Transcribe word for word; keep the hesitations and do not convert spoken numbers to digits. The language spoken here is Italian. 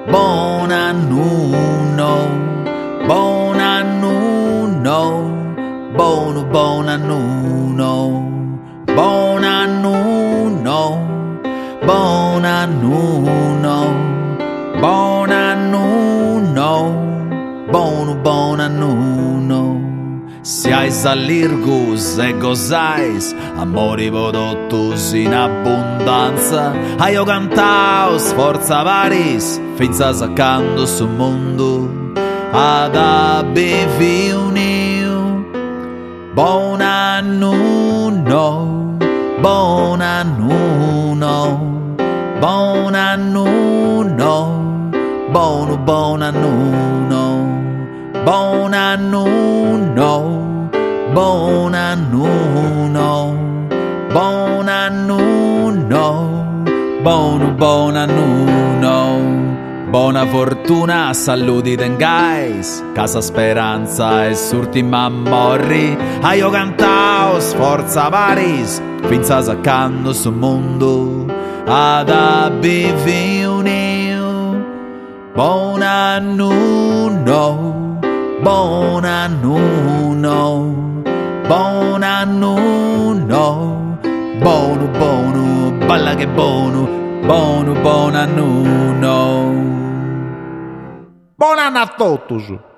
buon anno, buon anno, buono buon anno, buon anno, buon anno, buon anno, buono buon anno. Siais all'irgus e gosais, amori prodottos in abbondanza. Aio cantao sforza varis, finza saccando sul mondo ad abbevi unio. Buon anno, no, buon anno, no, buon anno, no, buono buon anno, no. Buon anno, no, buon anno, no, buon anno, no, buono buon anno, no. Buona fortuna, saluti tengais, casa speranza e surti mammorri. Aio cantao, sforza varis, finza saccando sul mondo ad abbivi unio. Buon anno, no, buon anno, no, buon anno, no, buono, buono, balla che buono, buono, buon anno, no. Buon anno a tutti!